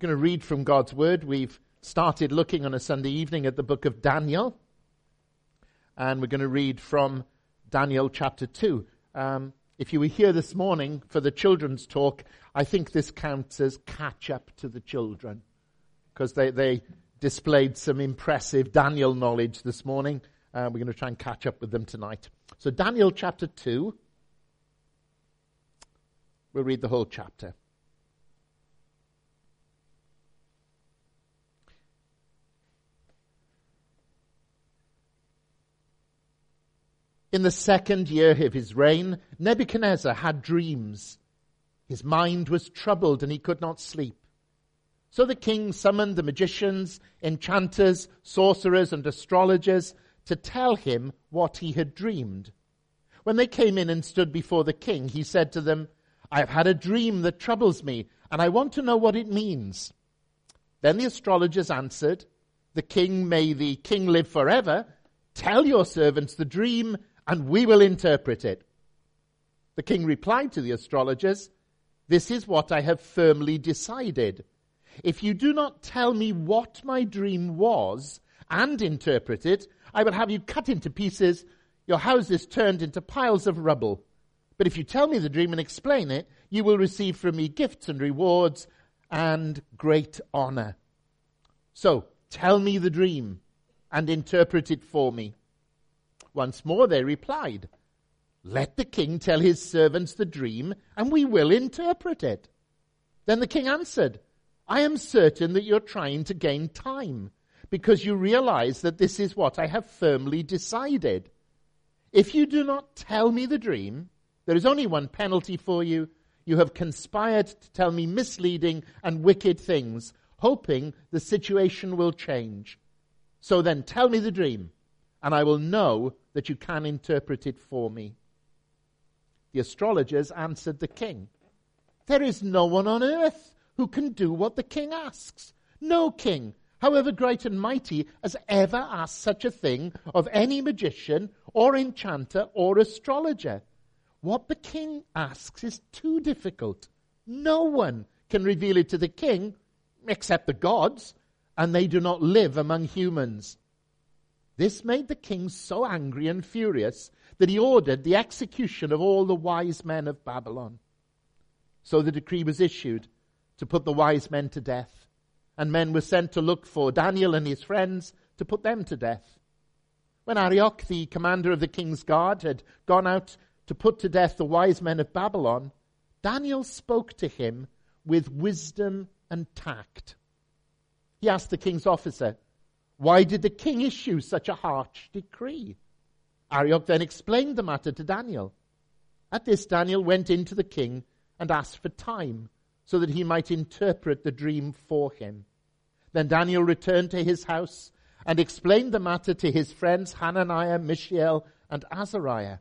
We're going to read from God's Word. We've started looking on a Sunday evening at the book of Daniel. And we're going to read from Daniel chapter 2. If you were here this morning for the children's talk, I think this counts as catch-up to the children, because they displayed some impressive Daniel knowledge this morning. We're going to try and catch up with them tonight. So Daniel chapter 2, we'll read the whole chapter. In the second year of his reign, Nebuchadnezzar had dreams. His mind was troubled and he could not sleep. So the king summoned the magicians, enchanters, sorcerers, and astrologers to tell him what he had dreamed. When they came in and stood before the king, he said to them, "I have had a dream that troubles me, and I want to know what it means." Then the astrologers answered, "The king, may the king live forever, tell your servants the dream, and we will interpret it." The king replied to the astrologers, "This is what I have firmly decided. If you do not tell me what my dream was and interpret it, I will have you cut into pieces, your houses turned into piles of rubble. But if you tell me the dream and explain it, you will receive from me gifts and rewards and great honor. So tell me the dream and interpret it for me." Once more they replied, "Let the king tell his servants the dream, and we will interpret it." Then the king answered, "I am certain that you're trying to gain time, because you realize that this is what I have firmly decided. If you do not tell me the dream, there is only one penalty for you. You have conspired to tell me misleading and wicked things, hoping the situation will change. So then tell me the dream, and I will know that you can interpret it for me." The astrologers answered the king, "There is no one on earth who can do what the king asks. No king, however great and mighty, has ever asked such a thing of any magician or enchanter or astrologer. What the king asks is too difficult. No one can reveal it to the king except the gods, and they do not live among humans." This made the king so angry and furious that he ordered the execution of all the wise men of Babylon. So the decree was issued to put the wise men to death, and men were sent to look for Daniel and his friends to put them to death. When Arioch, the commander of the king's guard, had gone out to put to death the wise men of Babylon, Daniel spoke to him with wisdom and tact. He asked the king's officer, "Why did the king issue such a harsh decree?" Arioch then explained the matter to Daniel. At this, Daniel went in to the king and asked for time so that he might interpret the dream for him. Then Daniel returned to his house and explained the matter to his friends Hananiah, Mishael, and Azariah.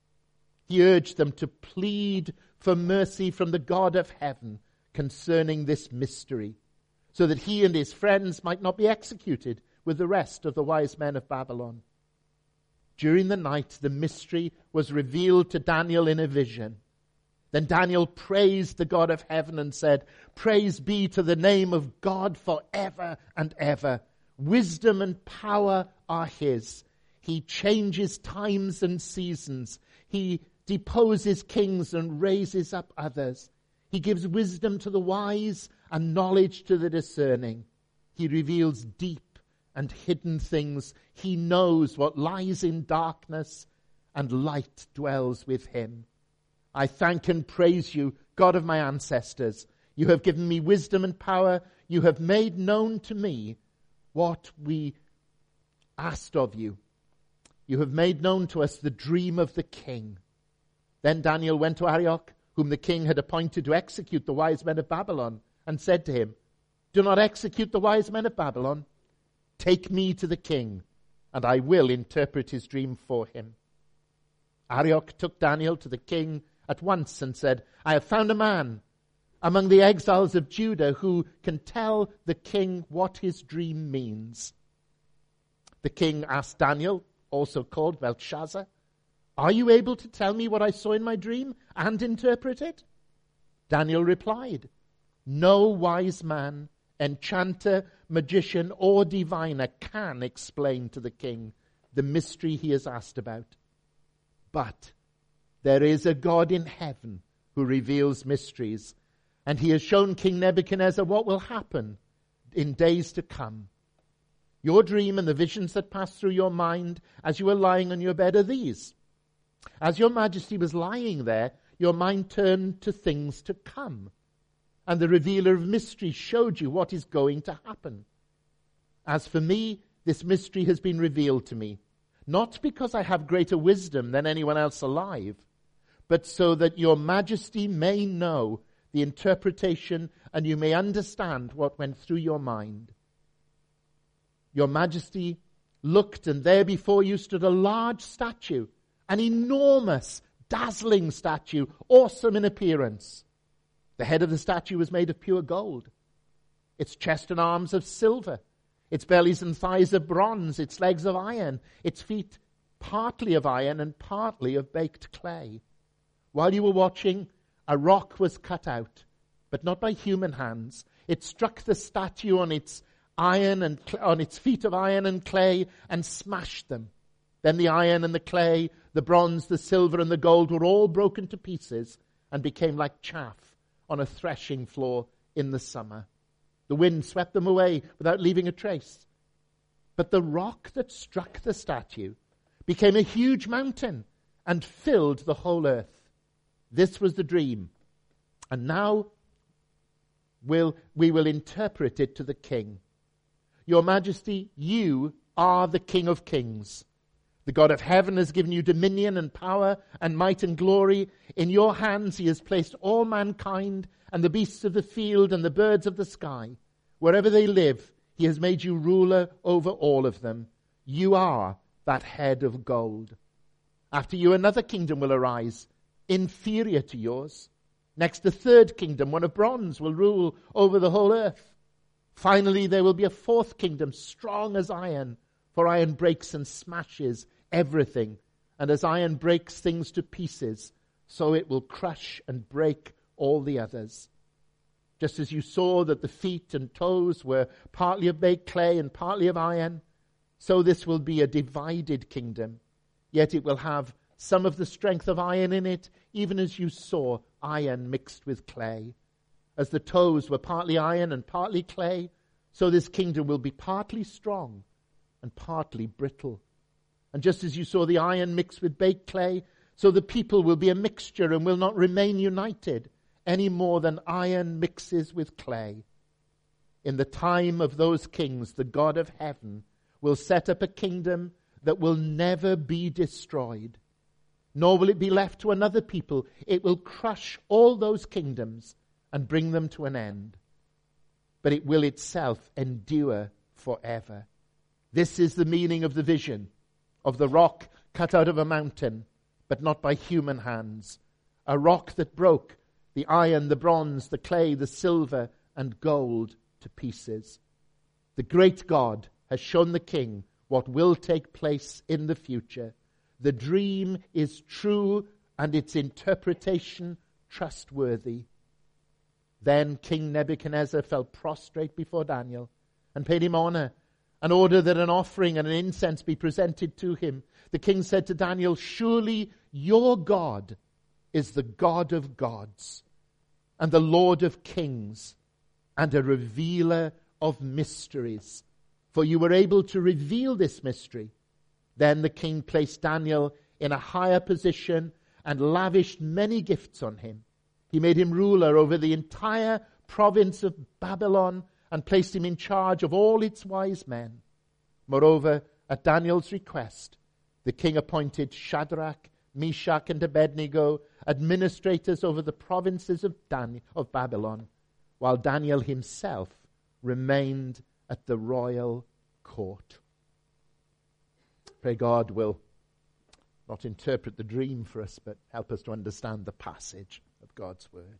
He urged them to plead for mercy from the God of heaven concerning this mystery, so that he and his friends might not be executed with the rest of the wise men of Babylon. During the night, the mystery was revealed to Daniel in a vision. Then Daniel praised the God of heaven and said, "Praise be to the name of God forever and ever. Wisdom and power are his. He changes times and seasons. He deposes kings and raises up others. He gives wisdom to the wise and knowledge to the discerning. He reveals deep and hidden things. He knows what lies in darkness, and light dwells with him. I thank and praise you, God of my ancestors. You have given me wisdom and power. You have made known to me what we asked of you. You have made known to us the dream of the king." Then Daniel went to Arioch, whom the king had appointed to execute the wise men of Babylon, and said to him, "Do not execute the wise men of Babylon. Take me to the king, and I will interpret his dream for him." Arioch took Daniel to the king at once and said, "I have found a man among the exiles of Judah who can tell the king what his dream means." The king asked Daniel, also called Belshazzar, "Are you able to tell me what I saw in my dream and interpret it?" Daniel replied, "No wise man enchanter, magician, or diviner can explain to the king the mystery he has asked about. But there is a God in heaven who reveals mysteries, and he has shown King Nebuchadnezzar what will happen in days to come. Your dream and the visions that pass through your mind as you were lying on your bed are these. As your majesty was lying there, your mind turned to things to come, and the revealer of mysteries showed you what is going to happen. As for me, this mystery has been revealed to me, not because I have greater wisdom than anyone else alive, but so that your majesty may know the interpretation and you may understand what went through your mind. Your majesty looked, and there before you stood a large statue, an enormous, dazzling statue, awesome in appearance. The head of the statue was made of pure gold, its chest and arms of silver, its bellies and thighs of bronze, its legs of iron, its feet partly of iron and partly of baked clay. While you were watching, a rock was cut out, but not by human hands. It struck the statue on its iron and on its feet of iron and clay and smashed them. Then the iron and the clay, the bronze, the silver and the gold were all broken to pieces and became like chaff on a threshing floor in the summer. The wind swept them away without leaving a trace. But the rock that struck the statue became a huge mountain and filled the whole earth. This was the dream. And now we will interpret it to the king. Your Majesty, you are the King of Kings. The God of heaven has given you dominion and power and might and glory. In your hands he has placed all mankind and the beasts of the field and the birds of the sky. Wherever they live, he has made you ruler over all of them. You are that head of gold. After you, another kingdom will arise, inferior to yours. Next, the third kingdom, one of bronze, will rule over the whole earth. Finally, there will be a fourth kingdom, strong as iron, for iron breaks and smashes everything. And as iron breaks things to pieces, so it will crush and break all the others. Just as you saw that the feet and toes were partly of baked clay and partly of iron, so this will be a divided kingdom. Yet it will have some of the strength of iron in it, even as you saw iron mixed with clay. As the toes were partly iron and partly clay, so this kingdom will be partly strong and partly brittle. And just as you saw the iron mixed with baked clay, so the people will be a mixture and will not remain united any more than iron mixes with clay. In the time of those kings, the God of heaven will set up a kingdom that will never be destroyed, nor will it be left to another people. It will crush all those kingdoms and bring them to an end. But it will itself endure forever. This is the meaning of the vision of the rock cut out of a mountain, but not by human hands. A rock that broke the iron, the bronze, the clay, the silver, and gold to pieces. The great God has shown the king what will take place in the future. The dream is true and its interpretation trustworthy. Then King Nebuchadnezzar fell prostrate before Daniel and paid him honor and ordered that an offering and an incense be presented to him. The king said to Daniel, "Surely your God is the God of gods and the Lord of kings and a revealer of mysteries, for you were able to reveal this mystery." Then the king placed Daniel in a higher position and lavished many gifts on him. He made him ruler over the entire province of Babylon and placed him in charge of all its wise men. Moreover, at Daniel's request, the king appointed Shadrach, Meshach, and Abednego administrators over the provinces of Babylon, while Daniel himself remained at the royal court. Pray God will not interpret the dream for us, but help us to understand the passage of God's word.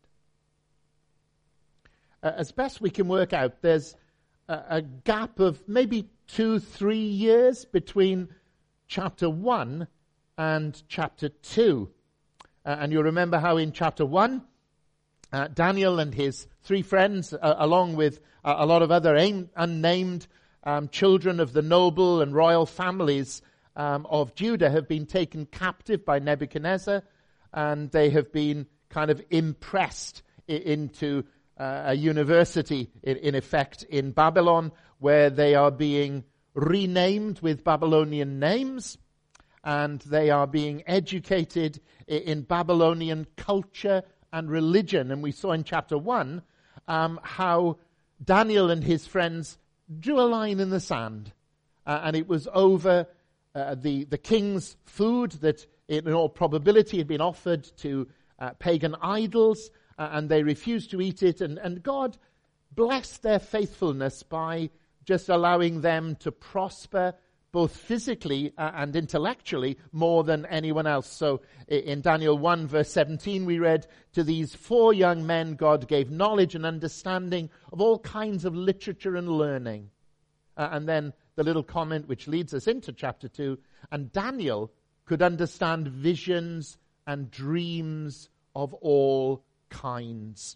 As best we can work out, there's a gap of maybe 2-3 years between chapter 1 and chapter 2. And you remember how in chapter 1, Daniel and his 3 friends, along with a lot of other unnamed children of the noble and royal families of Judah, have been taken captive by Nebuchadnezzar, and they have been kind of impressed into a university, in effect, in Babylon, where they are being renamed with Babylonian names, and they are being educated in Babylonian culture and religion. And we saw in chapter 1 how Daniel and his friends drew a line in the sand, and it was over the king's food that in all probability had been offered to pagan idols, and they refused to eat it, and God blessed their faithfulness by just allowing them to prosper both physically and intellectually more than anyone else. So in Daniel 1 verse 17 we read, "To these 4 young men God gave knowledge and understanding of all kinds of literature and learning." And then the little comment which leads us into chapter 2, "And Daniel could understand visions and dreams of all kinds."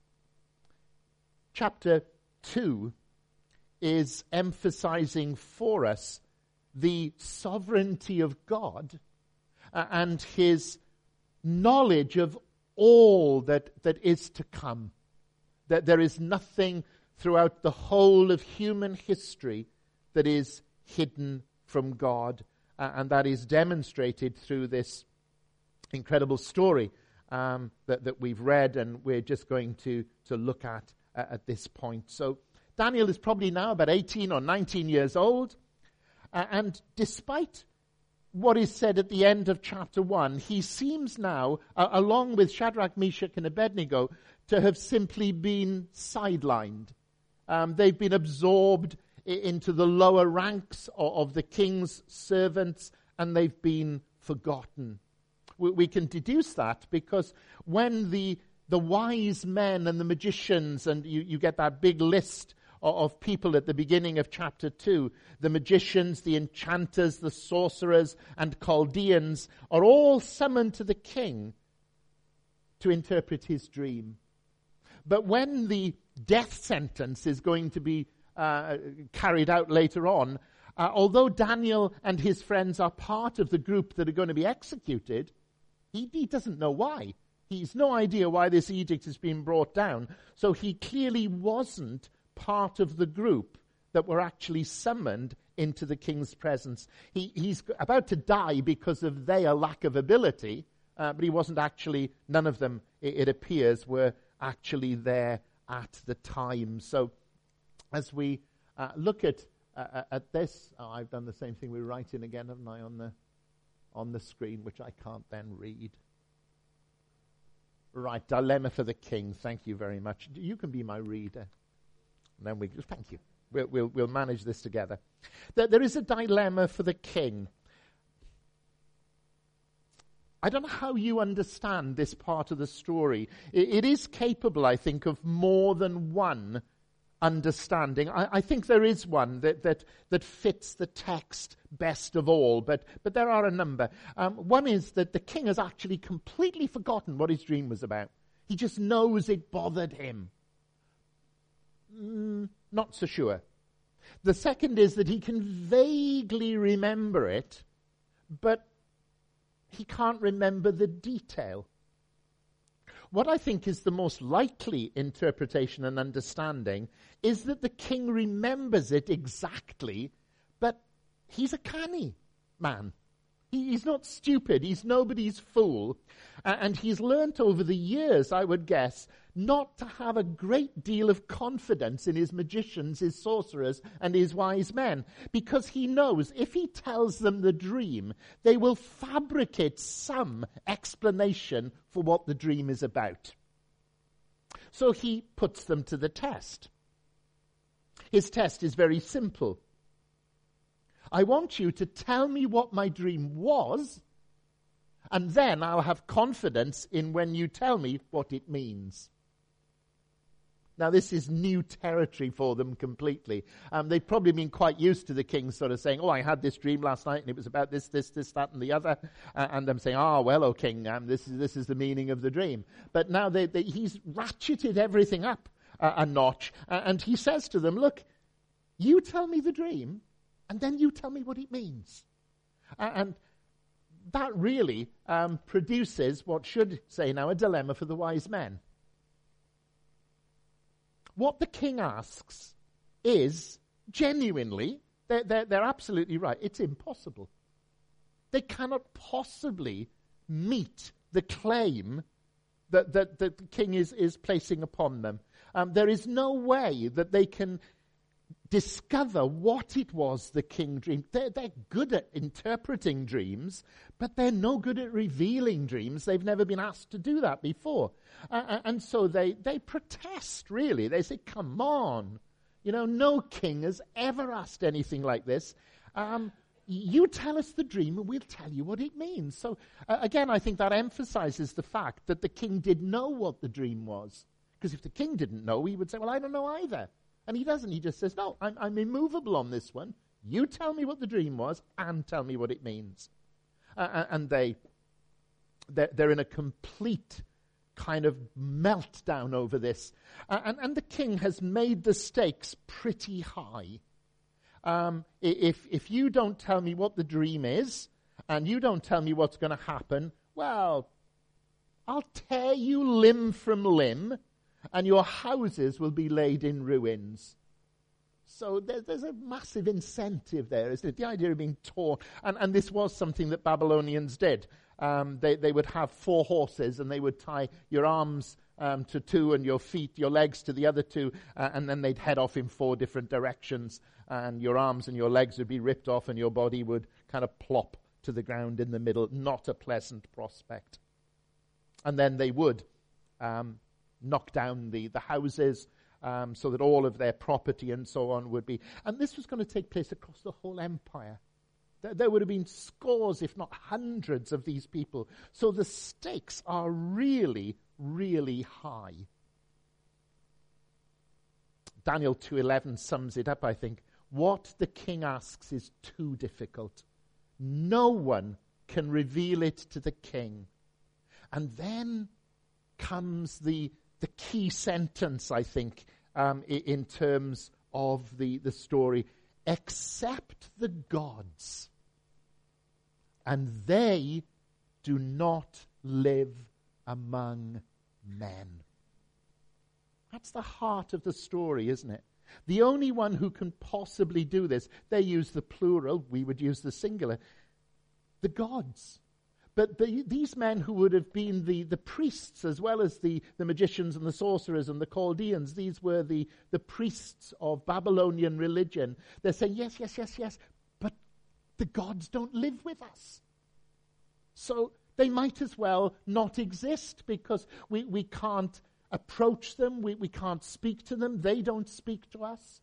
Chapter 2 is emphasizing for us the sovereignty of God and his knowledge of all that is to come. That there is nothing throughout the whole of human history that is hidden from God, and that is demonstrated through this incredible story that we've read, and we're just going to look at this point. So Daniel is probably now about 18 or 19 years old. And despite what is said at the end of chapter 1, he seems now, along with Shadrach, Meshach, and Abednego, to have simply been sidelined. They've been absorbed into the lower ranks of the king's servants, and they've been forgotten. We can deduce that because when the wise men and the magicians, and you get that big list of people at the beginning of chapter 2, the magicians, the enchanters, the sorcerers, and Chaldeans are all summoned to the king to interpret his dream. But when the death sentence is going to be carried out later on, although Daniel and his friends are part of the group that are going to be executed, he doesn't know why. He's no idea why this edict has been brought down. So he clearly wasn't part of the group that were actually summoned into the king's presence. He's about to die because of their lack of ability, but he wasn't actually, none of them, it appears, were actually there at the time. So as we look at this, I've done the same thing with writing again, haven't I, on the screen, which I can't then read. Right, dilemma for the king. Thank you very much. You can be my reader. And then thank you. We'll manage this together. There is a dilemma for the king. I don't know how you understand this part of the story. It is capable, I think, of more than one understanding. I think there is one that fits the text best of all, but there are a number. One is that the king has actually completely forgotten what his dream was about. He just knows it bothered him. Not so sure. The second is that he can vaguely remember it, but he can't remember the detail. What I think is the most likely interpretation and understanding is that the king remembers it exactly, but he's a canny man. He's not stupid. He's nobody's fool. And he's learnt over the years, I would guess, not to have a great deal of confidence in his magicians, his sorcerers, and his wise men, because he knows if he tells them the dream, they will fabricate some explanation for what the dream is about. So he puts them to the test. His test is very simple. I want you to tell me what my dream was, and then I'll have confidence in when you tell me what it means. Now, this is new territory for them completely. They've probably been quite used to the king sort of saying, I had this dream last night, and it was about this, that, and the other. And them saying, well, O king, this is the meaning of the dream. But now he's ratcheted everything up a notch. And he says to them, look, you tell me the dream, and then you tell me what it means. And that really produces what should say now a dilemma for the wise men. What the king asks is genuinely, they're absolutely right. It's impossible. They cannot possibly meet the claim that the king is placing upon them. There is no way that they can discover what it was the king dreamed. They're good at interpreting dreams, but they're no good at revealing dreams. They've never been asked to do that before. And so they protest, really. They say, come on. No king has ever asked anything like this. You tell us the dream and we'll tell you what it means. So, again, I think that emphasizes the fact that the king did know what the dream was. Because if the king didn't know, he would say, I don't know either. And he doesn't. He just says, no, I'm immovable on this one. You tell me what the dream was and tell me what it means. And they're in a complete kind of meltdown over this. And the king has made the stakes pretty high. If you don't tell me what the dream is and you don't tell me what's going to happen, well, I'll tear you limb from limb, and your houses will be laid in ruins. So there's a massive incentive there, isn't it? The idea of being torn. And this was something that Babylonians did. They would have 4 horses, and they would tie your arms to 2 and your feet, your legs to the other 2, and then they'd head off in 4 different directions, and your arms and your legs would be ripped off, and your body would kind of plop to the ground in the middle. Not a pleasant prospect. And then they would knock down the houses so that all of their property and so on would be. And this was going to take place across the whole empire. There would have been scores, if not hundreds, of these people. So the stakes are really, really high. Daniel 2:11 sums it up, I think. What the king asks is too difficult. No one can reveal it to the king. And then comes the key sentence, I think, in terms of the story. Except the gods, and they do not live among men. That's the heart of the story, isn't it? The only one who can possibly do this, they use the plural, we would use the singular, the gods. But these men who would have been the priests as well as the magicians and the sorcerers and the Chaldeans, these were the priests of Babylonian religion. They're saying, yes, but the gods don't live with us. So they might as well not exist because we can't approach them, we can't speak to them, they don't speak to us.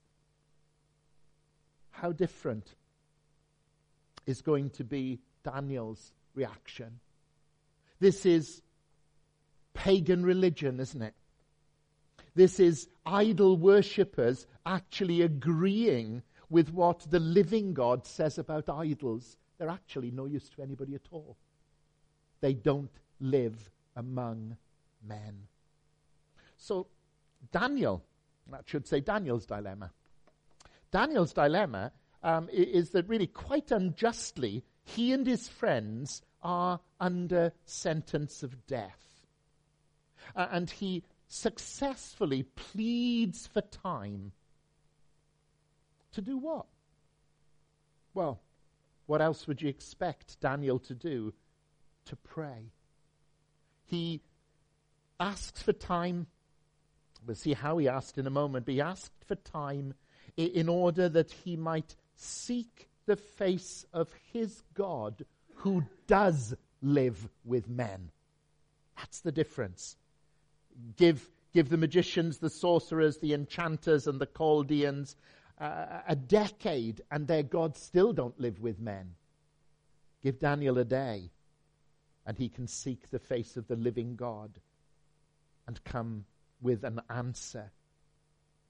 How different is going to be Daniel's reaction? This is pagan religion, isn't it? This is idol worshippers actually agreeing with what the living God says about idols. They're actually no use to anybody at all. They don't live among men. So Daniel, that should say Daniel's dilemma. Daniel's dilemma is that really quite unjustly he and his friends are under sentence of death. And he successfully pleads for time. To do what? Well, what else would you expect Daniel to do? To pray. He asks for time. We'll see how he asked in a moment, but he asked for time in order that he might seek the face of his God who does live with men. That's the difference. Give the magicians, the sorcerers, the enchanters, and the Chaldeans a decade, and their gods still don't live with men. Give Daniel a day, and he can seek the face of the living God and come with an answer.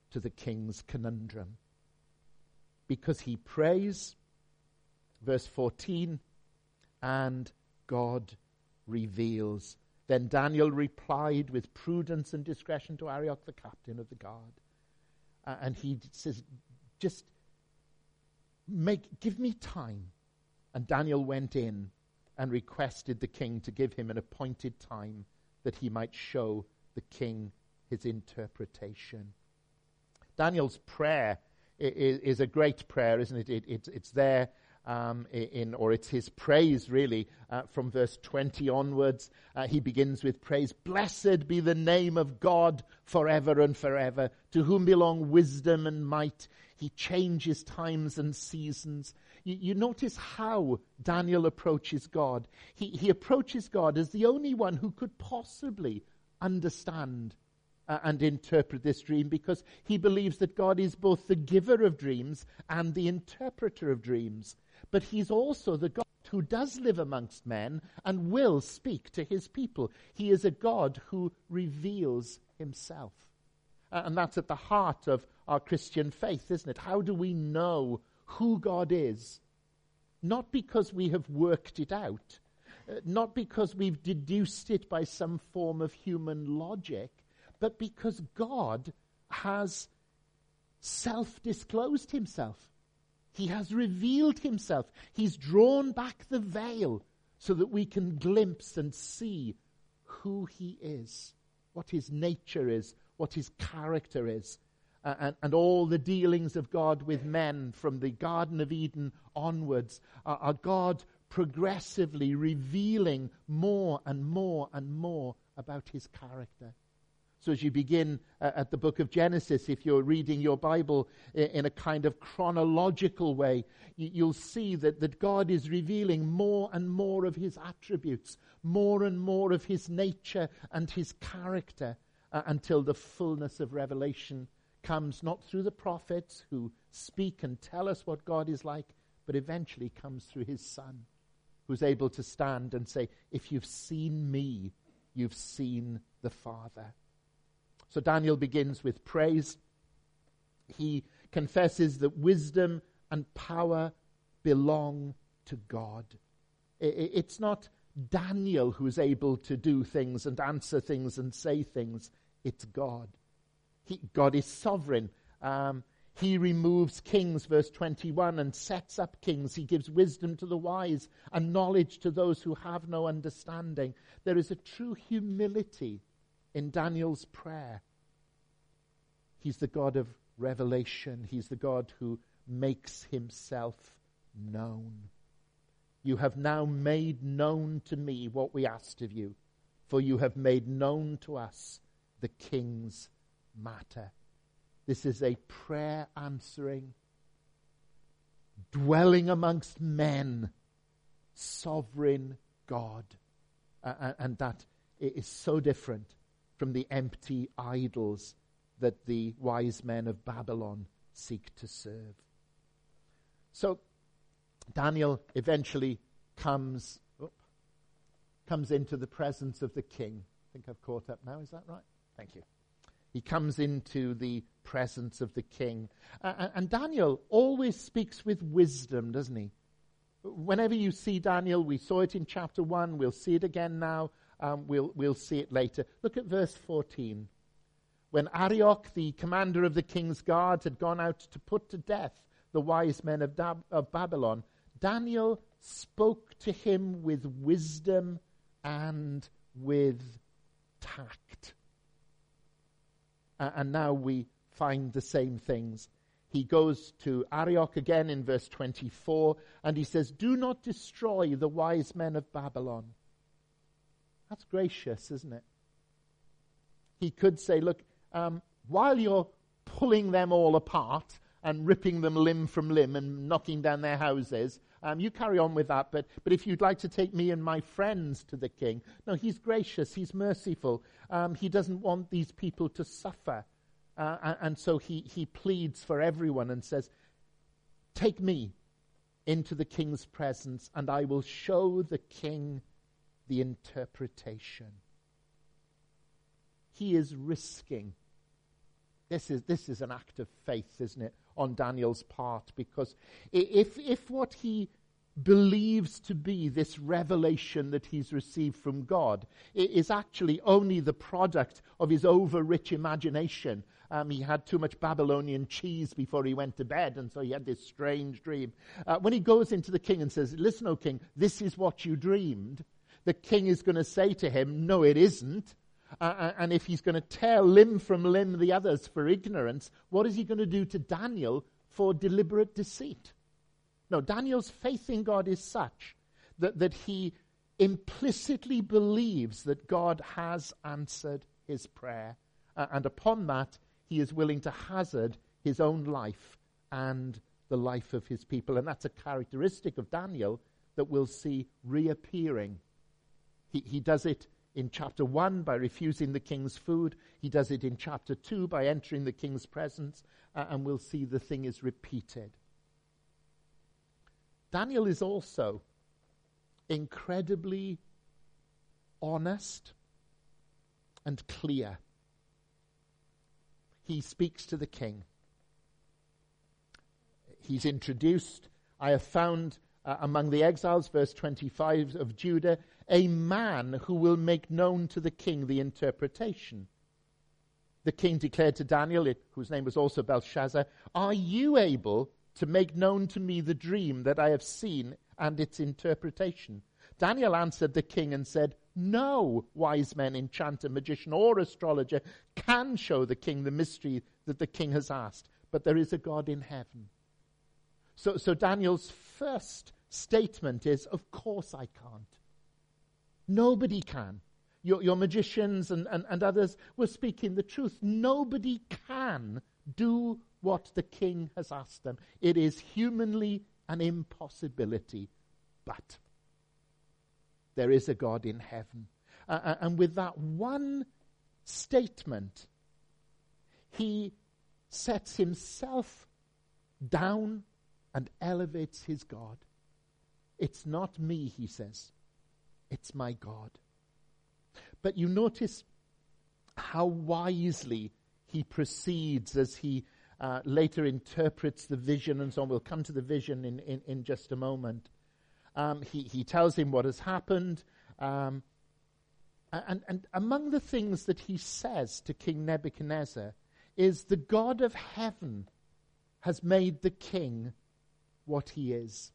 to the king's conundrum. Because he prays, verse 14, and God reveals. Then Daniel replied with prudence and discretion to Arioch, the captain of the guard. And he says, just give me time. And Daniel went in and requested the king to give him an appointed time that he might show the king his interpretation. Daniel's prayer is a great prayer, isn't it? It's there it's his praise, really, from verse 20 onwards. He begins with praise. Blessed be the name of God forever and forever, to whom belong wisdom and might. He changes times and seasons. You notice how Daniel approaches God. He approaches God as the only one who could possibly understand and interpret this dream, because he believes that God is both the giver of dreams and the interpreter of dreams. But he's also the God who does live amongst men and will speak to his people. He is a God who reveals himself. And that's at the heart of our Christian faith, isn't it? How do we know who God is? Not because we have worked it out, not because we've deduced it by some form of human logic, but because God has self-disclosed himself. He has revealed himself. He's drawn back the veil so that we can glimpse and see who he is, what his nature is, what his character is, and all the dealings of God with men from the Garden of Eden onwards are God progressively revealing more and more and more about his character. So as you begin at the book of Genesis, if you're reading your Bible in a kind of chronological way, you'll see that God is revealing more and more of his attributes, more and more of his nature and his character, until the fullness of revelation comes, not through the prophets who speak and tell us what God is like, but eventually comes through his Son, who's able to stand and say, if you've seen me, you've seen the Father. So Daniel begins with praise. He confesses that wisdom and power belong to God. It's not Daniel who's able to do things and answer things and say things. It's God. God is sovereign. He removes kings, verse 21, and sets up kings. He gives wisdom to the wise and knowledge to those who have no understanding. There is a true humility in Daniel's prayer. He's the God of revelation. He's the God who makes himself known. You have now made known to me what we asked of you, for you have made known to us the king's matter. This is a prayer answering, dwelling amongst men, sovereign God. And that is so different from the empty idols that the wise men of Babylon seek to serve. So Daniel eventually comes into the presence of the king. I think I've caught up now, is that right? Thank you. He comes into the presence of the king. And Daniel always speaks with wisdom, doesn't he? Whenever you see Daniel, we saw it in chapter 1, we'll see it again now, we'll see it later. Look at verse 14. When Arioch, the commander of the king's guard, had gone out to put to death the wise men of Babylon, Daniel spoke to him with wisdom and with tact. And now we find the same things. He goes to Arioch again in verse 24, and he says, do not destroy the wise men of Babylon. That's gracious, isn't it? He could say, look, while you're pulling them all apart and ripping them limb from limb and knocking down their houses, you carry on with that, but if you'd like to take me and my friends to the king. No, he's gracious, he's merciful. He doesn't want these people to suffer. And so he pleads for everyone and says, take me into the king's presence and I will show the king the interpretation. He is risking This is an act of faith, isn't it, on Daniel's part? Because if what he believes to be this revelation that he's received from God is actually only the product of his over-rich imagination. He had too much Babylonian cheese before he went to bed, and so he had this strange dream. When he goes into the king and says, "Listen, O king, this is what you dreamed," the king is going to say to him, "No, it isn't." And if he's going to tear limb from limb the others for ignorance, what is he going to do to Daniel for deliberate deceit? No, Daniel's faith in God is such that he implicitly believes that God has answered his prayer. And upon that, he is willing to hazard his own life and the life of his people. And that's a characteristic of Daniel that we'll see reappearing. He does it in chapter 1 by refusing the king's food. He does it in chapter 2 by entering the king's presence. And we'll see the thing is repeated. Daniel is also incredibly honest and clear. He speaks to the king. He's introduced, "I have found among the exiles," verse 25, "of Judah, a man who will make known to the king the interpretation." The king declared to Daniel, whose name was also Belshazzar, "Are you able to make known to me the dream that I have seen and its interpretation?" Daniel answered the king and said, "No wise man, enchanter, magician, or astrologer can show the king the mystery that the king has asked, but there is a God in heaven." So Daniel's first statement is, of course I can't. Nobody can. Your magicians and others were speaking the truth. Nobody can do what the king has asked them. It is humanly an impossibility. But there is a God in heaven. And with that one statement, he sets himself down and elevates his God. "It's not me," he says. "It's my God." But you notice how wisely he proceeds as he later interprets the vision and so on. We'll come to the vision in just a moment. He tells him what has happened. And among the things that he says to King Nebuchadnezzar is, the God of heaven has made the king what he is.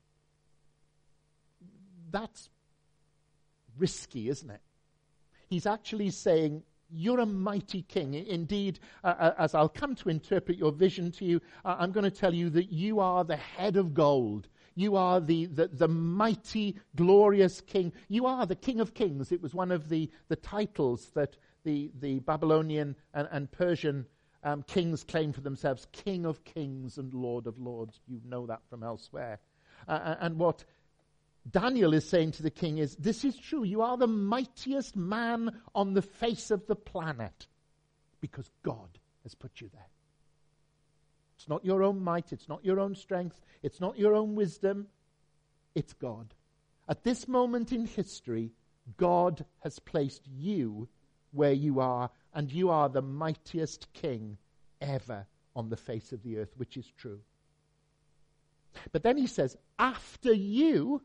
That's risky, isn't it? He's actually saying, you're a mighty king. Indeed, as I'll come to interpret your vision to you, I'm going to tell you that you are the head of gold. You are the mighty, glorious king. You are the King of Kings. It was one of the titles that the Babylonian and Persian kings claimed for themselves. King of Kings and Lord of Lords. You know that from elsewhere. And what Daniel is saying to the king is, this is true. You are the mightiest man on the face of the planet because God has put you there. It's not your own might. It's not your own strength. It's not your own wisdom. It's God. At this moment in history, God has placed you where you are, and you are the mightiest king ever on the face of the earth, which is true. But then he says, after you,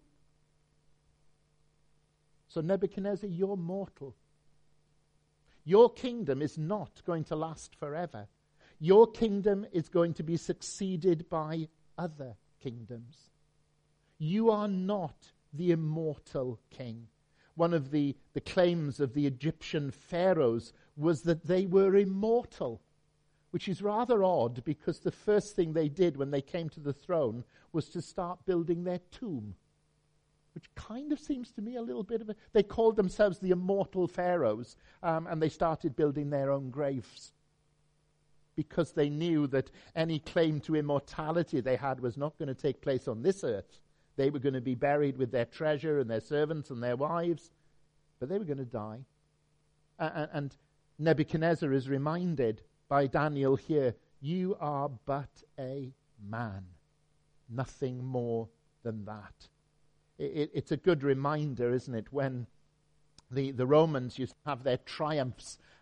so Nebuchadnezzar, you're mortal. Your kingdom is not going to last forever. Your kingdom is going to be succeeded by other kingdoms. You are not the immortal king. One of the claims of the Egyptian pharaohs was that they were immortal, which is rather odd because the first thing they did when they came to the throne was to start building their tomb, which kind of seems to me a little bit of a... They called themselves the immortal pharaohs, and they started building their own graves because they knew that any claim to immortality they had was not going to take place on this earth. They were going to be buried with their treasure and their servants and their wives, but they were going to die. And Nebuchadnezzar is reminded by Daniel here, you are but a man, nothing more than that. It's a good reminder, isn't it, when the Romans used to have their triumphs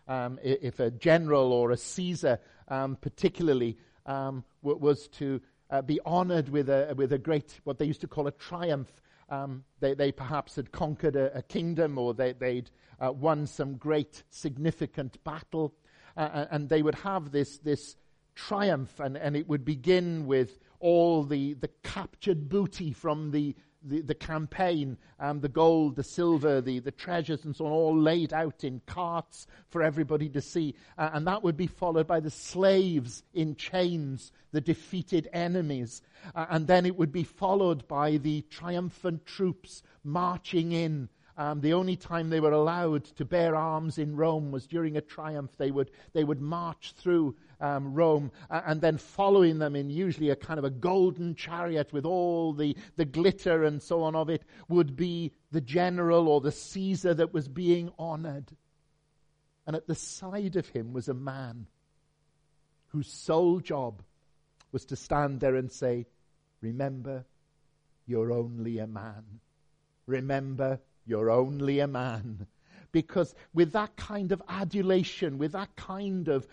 if a general or a Caesar particularly was to be honored with a great, what they used to call a triumph, they perhaps had conquered a kingdom, or they'd won some great significant battle, and they would have this triumph, and it would begin with all the captured booty from the campaign, the gold, the silver, the treasures and so on, all laid out in carts for everybody to see. And that would be followed by the slaves in chains, the defeated enemies. And then it would be followed by the triumphant troops marching in. The only time they were allowed to bear arms in Rome was during a triumph. They would march through Rome, and then following them in usually a kind of a golden chariot with all the glitter and so on of it would be the general or the Caesar that was being honored. And at the side of him was a man whose sole job was to stand there and say, "Remember, you're only a man. Remember, you're only a man." Because with that kind of adulation, with that kind of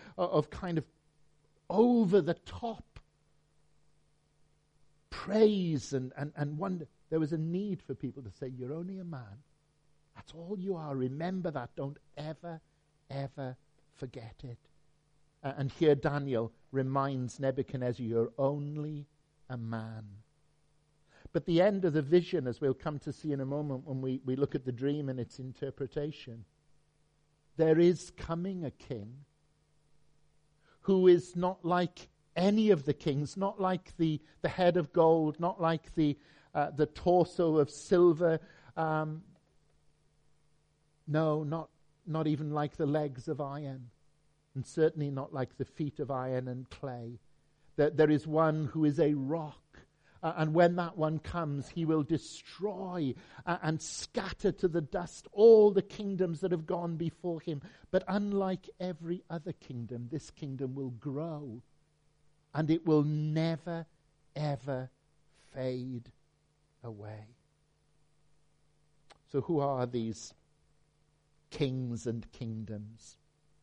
over the top praise and wonder, there was a need for people to say, "You're only a man. That's all you are. Remember that. Don't ever, ever forget it." And here Daniel reminds Nebuchadnezzar, "You're only a man." But the end of the vision, as we'll come to see in a moment when we look at the dream and its interpretation, there is coming a king who is not like any of the kings, not like the head of gold, not like the torso of silver, no, not even like the legs of iron, and certainly not like the feet of iron and clay. There is one who is a rock. And when that one comes, he will destroy and scatter to the dust all the kingdoms that have gone before him. But unlike every other kingdom, this kingdom will grow. And it will never, ever fade away. So who are these kings and kingdoms?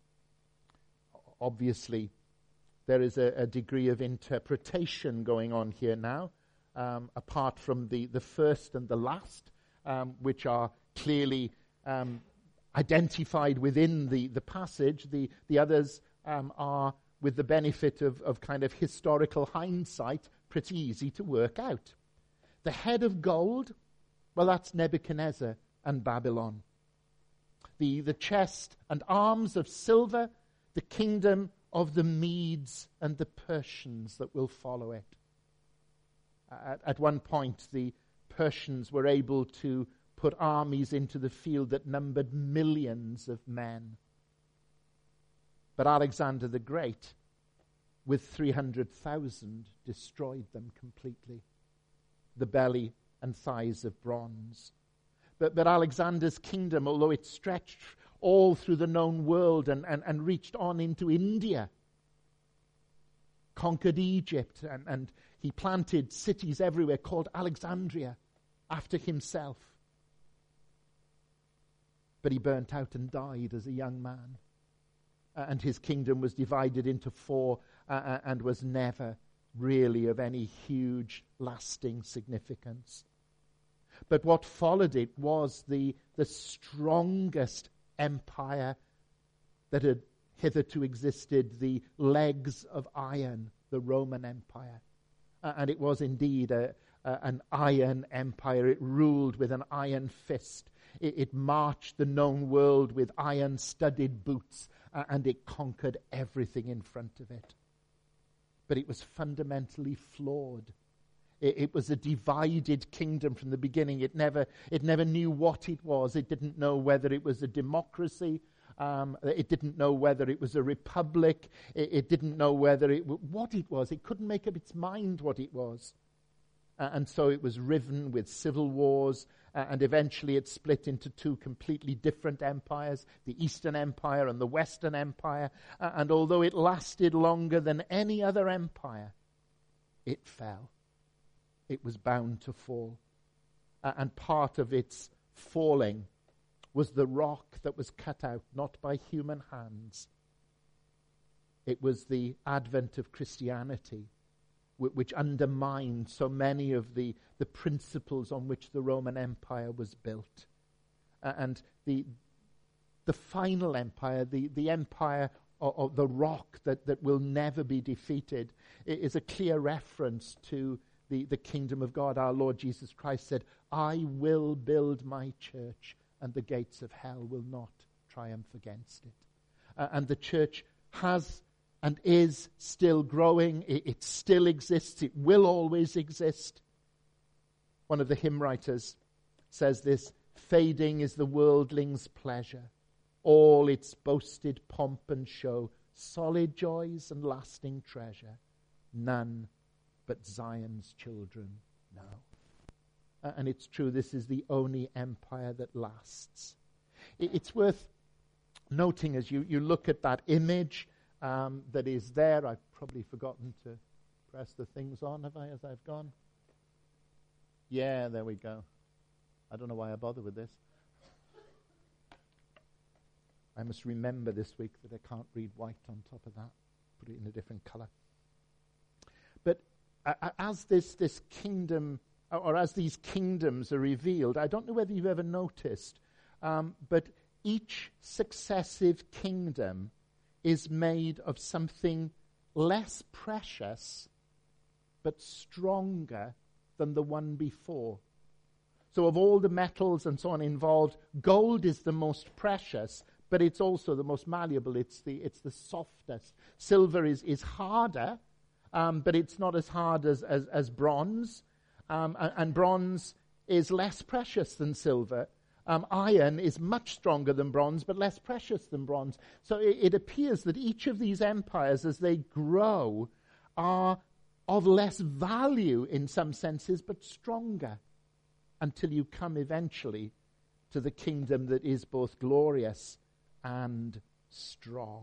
Obviously, there is a degree of interpretation going on here now. Apart from the first and the last, which are clearly identified within the passage, the others are, with the benefit of kind of historical hindsight, pretty easy to work out. The head of gold, well, that's Nebuchadnezzar and Babylon. The chest and arms of silver, the kingdom of the Medes and the Persians that will follow it. At one point, the Persians were able to put armies into the field that numbered millions of men. But Alexander the Great, with 300,000, destroyed them completely. The belly and thighs of bronze. But Alexander's kingdom, although it stretched all through the known world and reached on into India, conquered Egypt, and he planted cities everywhere called Alexandria after himself. But he burnt out and died as a young man. And his kingdom was divided into four and was never really of any huge, lasting significance. But what followed it was the strongest empire that had hitherto existed, the legs of iron, the Roman Empire. And it was indeed an iron empire. It ruled with an iron fist. It marched the known world with iron-studded boots, and it conquered everything in front of it. But it was fundamentally flawed. It was a divided kingdom from the beginning. It never knew what it was. It didn't know whether it was a democracy. It didn't know whether it was a republic. It didn't know what it was. It couldn't make up its mind what it was. And so it was riven with civil wars, and eventually it split into two completely different empires, the Eastern Empire and the Western Empire. And although it lasted longer than any other empire, it fell. It was bound to fall. And part of its falling was the rock that was cut out, not by human hands. It was the advent of Christianity, which undermined so many of the principles on which the Roman Empire was built. And the final empire, the empire of the rock that will never be defeated, is a clear reference to the kingdom of God. Our Lord Jesus Christ said, I will build my church, and the gates of hell will not triumph against it. And the church has and is still growing. It still exists. It will always exist. One of the hymn writers says this, fading is the worldling's pleasure, all its boasted pomp and show, solid joys and lasting treasure, none but Zion's children know. And it's true, this is the only empire that lasts. It's worth noting as you look at that image that is there. I've probably forgotten to press the things on, have I, as I've gone? Yeah, there we go. I don't know why I bother with this. I must remember this week that I can't read white on top of that. Put it in a different color. But as this kingdom, or as these kingdoms are revealed, I don't know whether you've ever noticed, but each successive kingdom is made of something less precious but stronger than the one before. So of all the metals and so on involved, gold is the most precious, but it's also the most malleable. It's the softest. Silver is harder, but it's not as hard as bronze. And bronze is less precious than silver. Iron is much stronger than bronze, but less precious than bronze. So it appears that each of these empires, as they grow, are of less value in some senses, but stronger, until you come eventually to the kingdom that is both glorious and strong.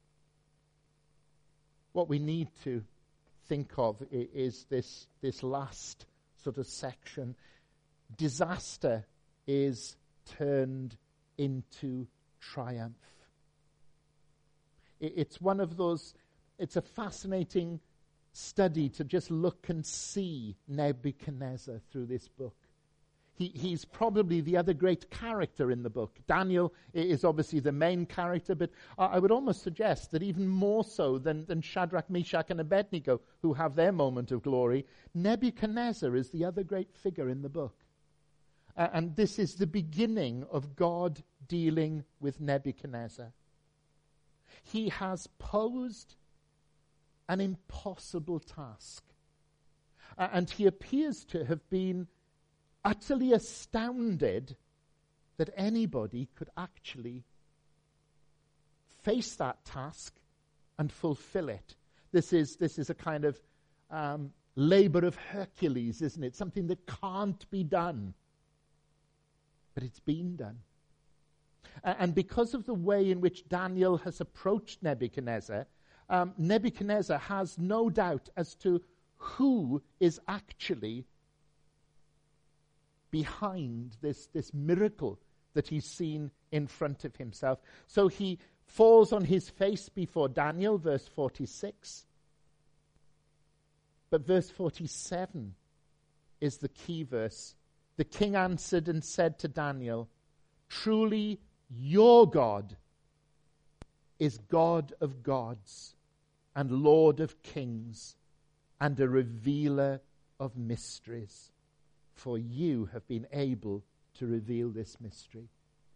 What we need to think of is this last sort of section. Disaster is turned into triumph. It's one of those, it's a fascinating study to just look and see Nebuchadnezzar through this book. He's probably the other great character in the book. Daniel is obviously the main character, but I would almost suggest that even more so than Shadrach, Meshach, and Abednego, who have their moment of glory, Nebuchadnezzar is the other great figure in the book. And this is the beginning of God dealing with Nebuchadnezzar. He has posed an impossible task. And he appears to have been utterly astounded that anybody could actually face that task and fulfill it. This is a kind of labor of Hercules, isn't it? Something that can't be done. But it's been done. And because of the way in which Daniel has approached Nebuchadnezzar, Nebuchadnezzar has no doubt as to who is actually behind this miracle that he's seen in front of himself. So he falls on his face before Daniel, verse 46. But verse 47 is the key verse. The king answered and said to Daniel, truly your God is God of gods and Lord of kings and a revealer of mysteries. For you have been able to reveal this mystery.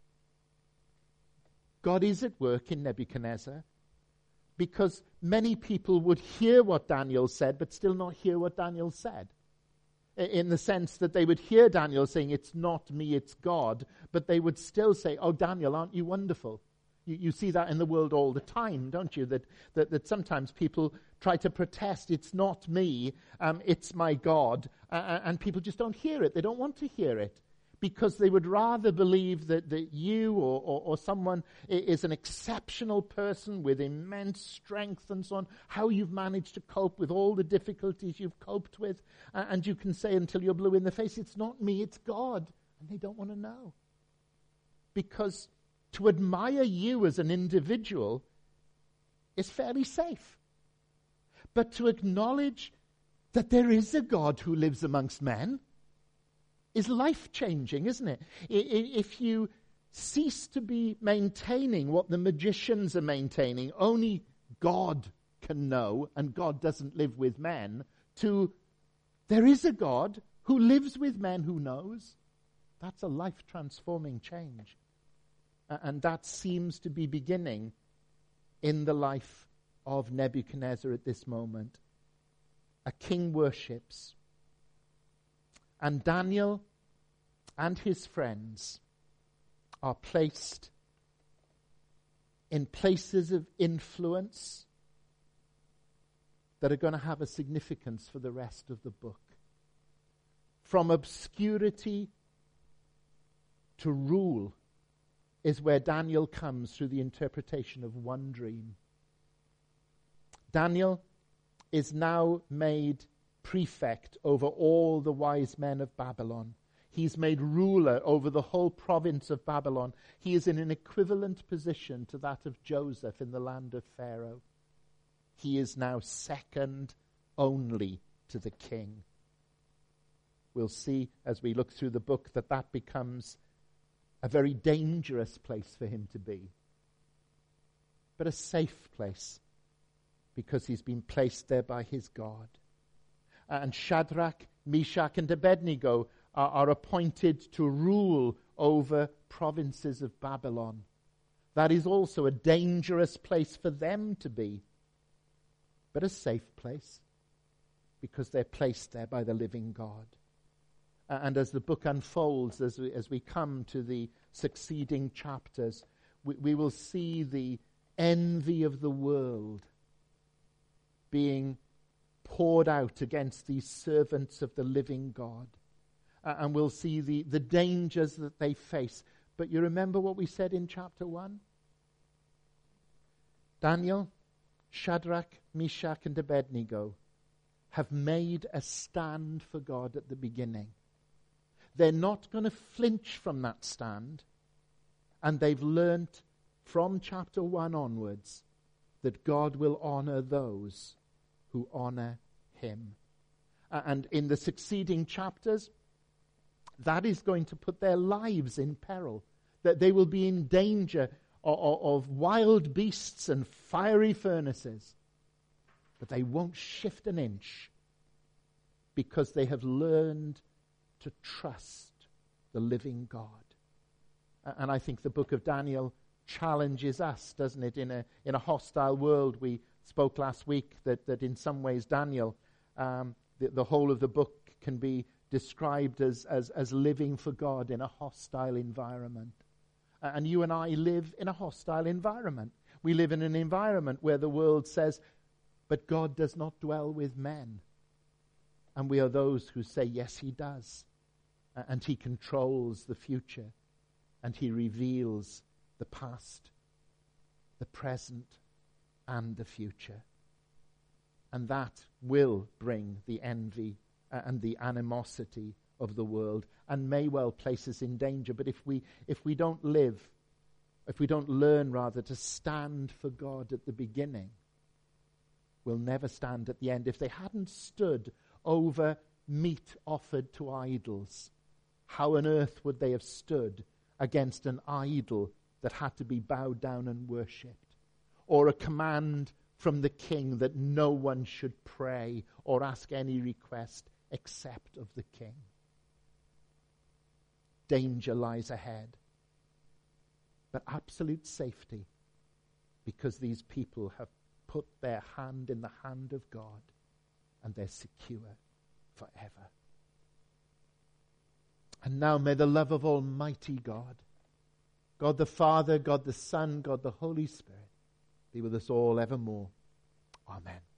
God is at work in Nebuchadnezzar because many people would hear what Daniel said but still not hear what Daniel said. In the sense that they would hear Daniel saying, it's not me, it's God, but they would still say, oh, Daniel, aren't you wonderful? You see that in the world all the time, don't you? That sometimes people try to protest, it's not me, it's my God, and people just don't hear it. They don't want to hear it because they would rather believe that you or someone is an exceptional person with immense strength and so on, how you've managed to cope with all the difficulties you've coped with, and you can say until you're blue in the face, it's not me, it's God, and they don't want to know. because to admire you as an individual is fairly safe. But to acknowledge that there is a God who lives amongst men is life-changing, isn't it? If you cease to be maintaining what the magicians are maintaining, only God can know, and God doesn't live with men, to there is a God who lives with men who knows, that's a life-transforming change. And that seems to be beginning in the life of Nebuchadnezzar at this moment. A king worships. And Daniel and his friends are placed in places of influence that are going to have a significance for the rest of the book. From obscurity to rule is where Daniel comes through the interpretation of one dream. Daniel is now made prefect over all the wise men of Babylon. He's made ruler over the whole province of Babylon. He is in an equivalent position to that of Joseph in the land of Pharaoh. He is now second only to the king. We'll see as we look through the book that becomes a very dangerous place for him to be, but a safe place because he's been placed there by his God. And Shadrach, Meshach, and Abednego are appointed to rule over provinces of Babylon. That is also a dangerous place for them to be, but a safe place because they're placed there by the living God. And as the book unfolds, as we come to the succeeding chapters, we will see the envy of the world being poured out against these servants of the living God. And we'll see the dangers that they face. But you remember what we said in chapter 1? Daniel, Shadrach, Meshach, and Abednego have made a stand for God at the beginning. They're not going to flinch from that stand. And they've learnt from chapter 1 onwards that God will honor those who honor him. And in the succeeding chapters, that is going to put their lives in peril. That they will be in danger of wild beasts and fiery furnaces. But they won't shift an inch because they have learned to trust the living God. And I think the book of Daniel challenges us, doesn't it, in a hostile world. We spoke last week that in some ways Daniel, the whole of the book can be described as living for God in a hostile environment. And you and I live in a hostile environment. We live in an environment where the world says, but God does not dwell with men. And we are those who say, yes, he does. And he controls the future. And he reveals the past, the present, and the future. And that will bring the envy and the animosity of the world and may well place us in danger. But if we don't learn rather to stand for God at the beginning, we'll never stand at the end. If they hadn't stood over meat offered to idols, how on earth would they have stood against an idol that had to be bowed down and worshipped? Or a command from the king that no one should pray or ask any request except of the king. Danger lies ahead. But absolute safety, because these people have put their hand in the hand of God and they're secure forever. And now may the love of Almighty God, God the Father, God the Son, God the Holy Spirit, be with us all evermore. Amen.